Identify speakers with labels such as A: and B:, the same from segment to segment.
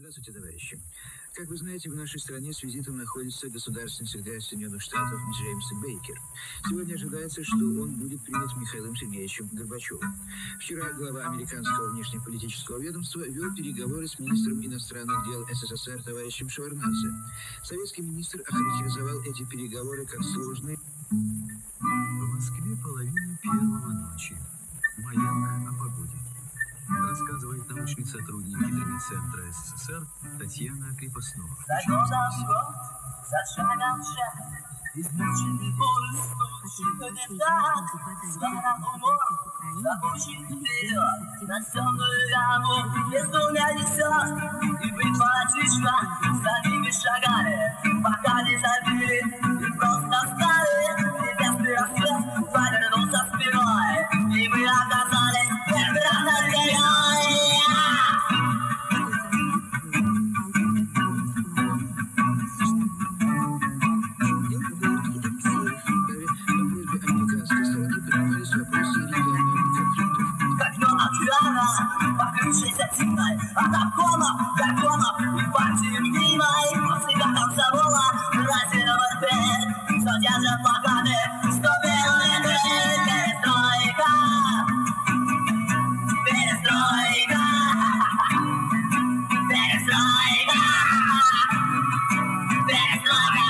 A: Здравствуйте, товарищи. Как вы знаете, в нашей стране с визитом находится государственный секретарь Соединенных Штатов Джеймс Бейкер. Сегодня ожидается, что он будет принят Михаилом Сергеевичем Горбачевым. Вчера глава американского внешнеполитического ведомства вел переговоры с министром иностранных дел СССР товарищем Шеварднадзе. Советский министр охарактеризовал эти переговоры как сложные.
B: В Москве половина первого ночи. Маяк о погоде. Рассказывает научный сотрудник Гидромедцентра СССР Татьяна Крепостнова.
C: За годом год, за шагом шаг, измученный поезд стучит не так. Звона умор, запущен вперед, на темную яму безумия несет. И быть мальчишка за ними шагали, пока не забили и просто встали. Небесный рассвет повернулся спиной, и мы оказались первый раз над горой. Покрывшийся тиной от обкомов, горкомов и партии мнимой. Всегда там завола, разделывает дверь, что держат плакаты, что белые дверь. Перестройка, перестройка, перестройка, перестройка.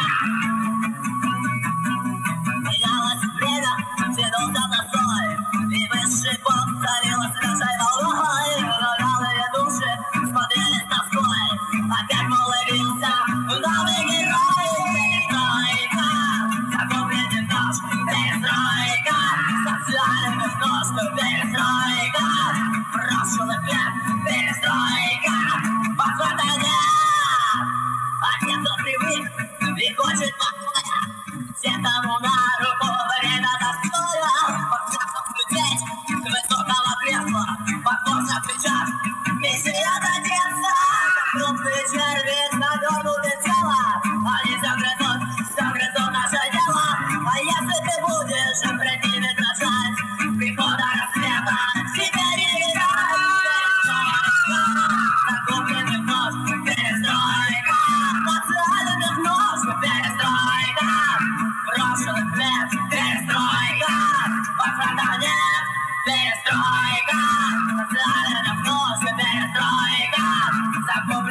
C: Менялось время, тянулся настой, и высший пол залилось нашей волной. Голые души смотрели с тоской, опять молвился новый герой. Перестройка, каков виден нож, перестройка, социальных ножков, перестройка, прошлых лет, перестройка, подхвата нет, а те, кто привык и хочет все тому на руку время достоя. Людей с высокого кресла, подборся в плечах, миссия одеться. Крупные черви завернуты в тело, они загрызут наше дело. А если ты будешь пред ними дрожать, прихода рассвета тебе не видать. Накопленных нож, перестройка, социальных нож, перестройка, прошлых лет, перестройка, возврата нет, перестройка, социальных нож, перестройка,